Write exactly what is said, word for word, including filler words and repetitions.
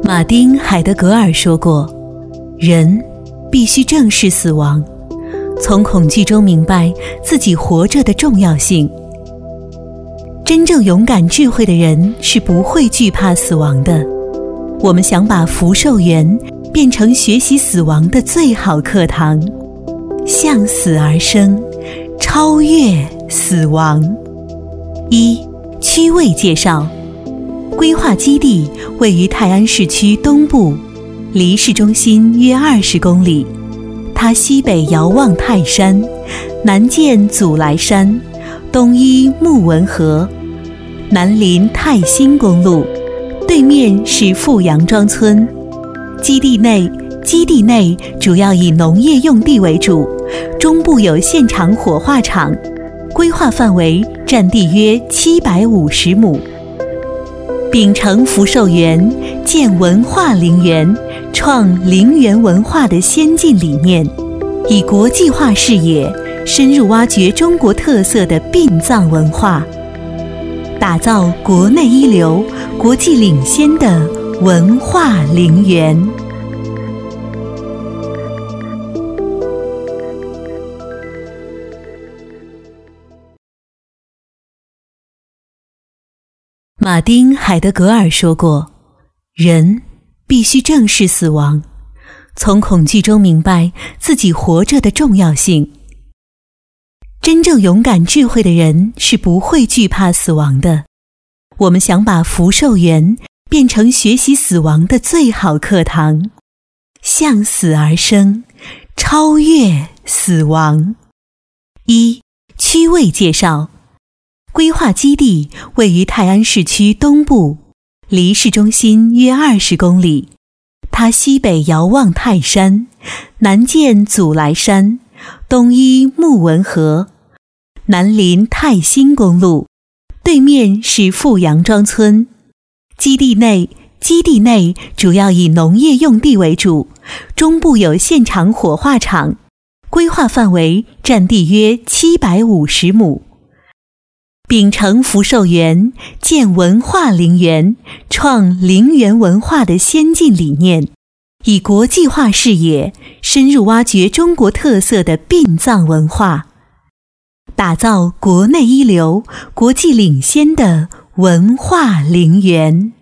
马丁·海德格尔说过，人必须正视死亡，从恐惧中明白自己活着的重要性。真正勇敢智慧的人是不会惧怕死亡的。我们想把福寿园变成学习死亡的最好课堂，向死而生，超越死亡。一、区位介绍。规划基地位于泰安市区东部，离市中心约二十公里。它西北遥望泰山，南见祖来山，东依木纹河，南临泰兴公路，对面是富阳庄村。基地内基地内主要以农业用地为主，中部有现场火化场，规划范围占地约七百五十亩。秉承福寿园建文化陵园、创陵园文化的先进理念，以国际化视野深入挖掘中国特色的殡葬文化，打造国内一流、国际领先的文化陵园。马丁·海德格尔说过，人必须正视死亡，从恐惧中明白自己活着的重要性。真正勇敢智慧的人是不会惧怕死亡的。我们想把福寿园变成学习死亡的最好课堂，向死而生，超越死亡。一、区位介绍。规划基地位于泰安市区东部，离市中心约二十公里。它西北遥望泰山，南见祖来山，东依木纹河，南临泰兴公路，对面是富阳庄村。基地内基地内主要以农业用地为主，中部有现场火化场，规划范围占地约七百五十亩。秉承福寿园建文化陵园、创陵园文化的先进理念，以国际化视野深入挖掘中国特色的殡葬文化，打造国内一流、国际领先的文化陵园。